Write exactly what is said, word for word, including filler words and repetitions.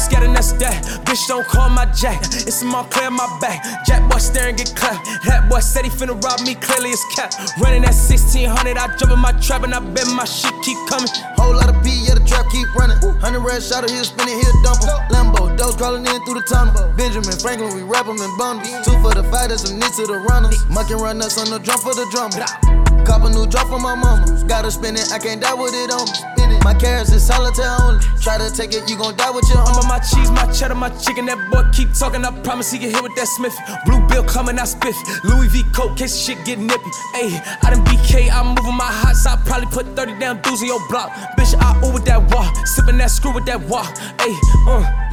scared and that's that. Bitch, don't call my jack. It's a Montclair my back. Jack boy staring, get clapped. That boy said he finna rob me, clearly it's cap. Running at sixteen hundred, I jump in my trap and I bet my shit keep coming. Whole lot of P, yeah, the trap keep running. Hundred red shot, he'll spin it, he'll dump him. Lambo, dogs crawling in through the tunnel. Benjamin Franklin, we wrap him in bundles. Two for the fighters, some knits to the runners. Mucking run us on the drum for the drummer. Cop a new drop for my mama. Gotta spin it, I can't die with it on me. My carrots is solitaire only. Try to take it, you gon' die with your I'm home. on my cheese, my cheddar, my chicken. That boy keep talking, I promise he get hit with that Smith. Blue bill coming, I spiff. Louis V coat, case shit get nippy. Ayy, I done B K, I'm moving my hot side. Probably put thirty down dudes in your block. Bitch, I ooh with that walk. Sippin' that screw with that walk. Ayy, uh.